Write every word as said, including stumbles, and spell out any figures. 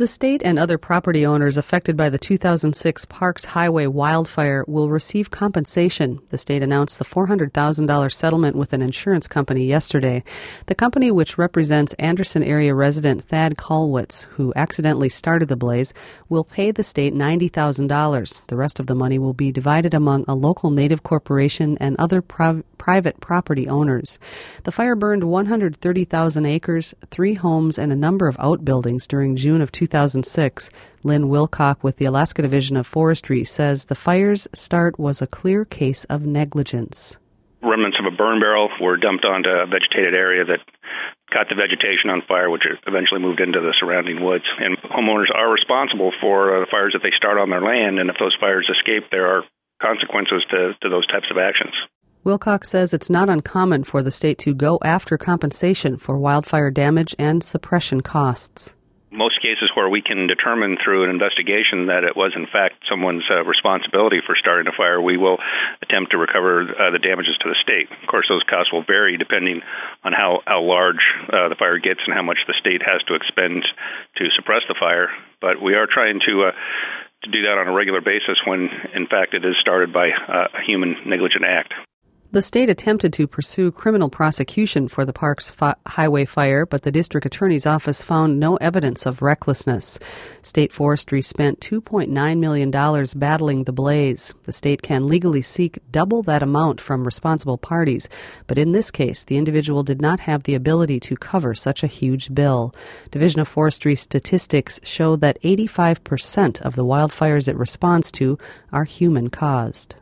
The state and other property owners affected by the two thousand six Parks Highway wildfire will receive compensation. The state announced the four hundred thousand dollars settlement with an insurance company yesterday. The company, which represents Anderson area resident Thad Kalwitz, who accidentally started the blaze, will pay the state ninety thousand dollars. The rest of the money will be divided among a local native corporation and other prov- private property owners. The fire burned one hundred thirty thousand acres, three homes, and a number of outbuildings during June of two thousand six. Lynn Wilcock with the Alaska Division of Forestry says the fire's start was a clear case of negligence. Remnants of a burn barrel were dumped onto a vegetated area that caught the vegetation on fire, which eventually moved into the surrounding woods. And homeowners are responsible for uh, the fires that they start on their land, and if those fires escape, there are consequences to, to those types of actions. Wilcock says it's not uncommon for the state to go after compensation for wildfire damage and suppression costs. Most cases where we can determine through an investigation that it was in fact someone's uh, responsibility for starting a fire, we will attempt to recover uh, the damages to the state. Of course, those costs will vary depending on how, how large uh, the fire gets and how much the state has to expend to suppress the fire. But we are trying to uh, to do that on a regular basis when, in fact, it is started by uh, a human negligent act. The state attempted to pursue criminal prosecution for the Parks fi- Highway fire, but the district attorney's office found no evidence of recklessness. State Forestry spent two point nine million dollars battling the blaze. The state can legally seek double that amount from responsible parties, but in this case, the individual did not have the ability to cover such a huge bill. Division of Forestry statistics show that eighty-five percent of the wildfires it responds to are human-caused.